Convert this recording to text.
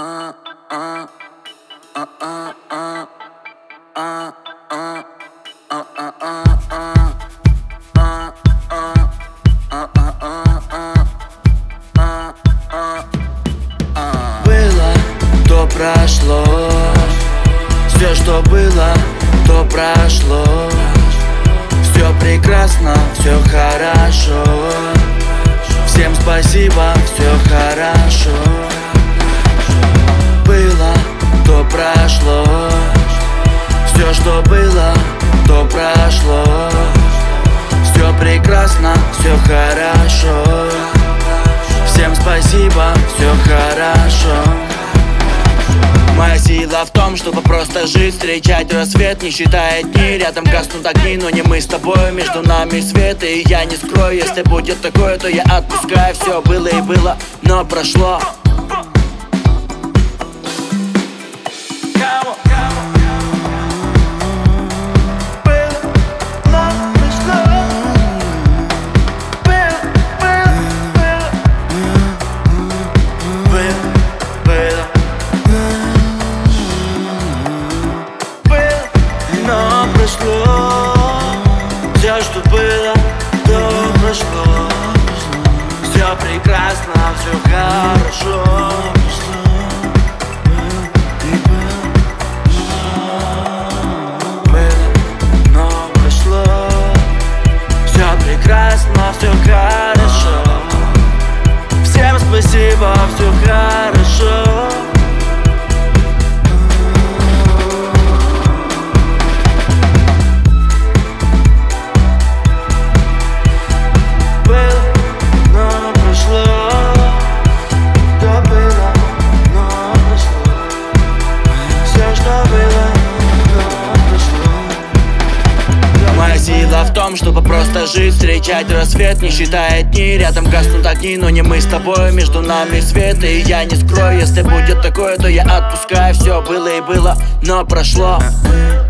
Было, то прошло. Все, что было, то прошло. Все прекрасно, все хорошо. Всем спасибо, все хорошо. Было, то прошло. Все, что было, то прошло. Все прекрасно, все хорошо. Всем спасибо, все хорошо. Моя сила в том, чтобы просто жить, встречать рассвет, не считая дни. Рядом гаснут огни, но не мы с тобой. Между нами свет, и я не скрою. Если будет такое, то я отпускаю. Все было и было, но прошло. Все, что было, то прошло. Все прекрасно, все хорошо. Было, но прошло. Все прекрасно, все хорошо. Всем спасибо, все хорошо. Сила в том, чтобы просто жить, встречать рассвет, не считая дни. Рядом гаснут огни, но не мы с тобой. Между нами свет, и я не скрою. Если будет такое, то я отпускаю. Все было и было, но прошло.